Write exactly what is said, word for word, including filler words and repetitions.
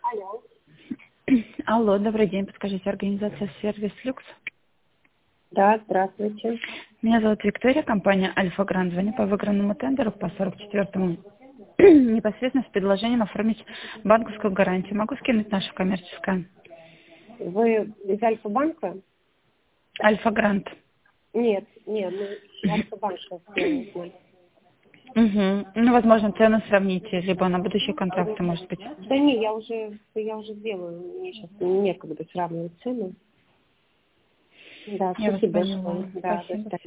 Алло. Алло, добрый день. Подскажите, организация «Сервис Люкс». Да, здравствуйте. Меня зовут Виктория, компания «Альфа Гранд». Звоню по выигранному тендеру по сорок четвёртому непосредственно с предложением оформить банковскую гарантию. Могу скинуть нашу коммерческое? Вы из Альфа-банка? «Альфа Гранд». Нет, нет, мы Альфа-банка сделали. Угу. Ну, возможно, цену сравните, либо на будущие контракты, может быть. Да не, я уже, я уже сделаю. Мне сейчас некогда сравнивать цены. Да, Я вас спасибо поняла. большое. Да, до Спасибо. свидания.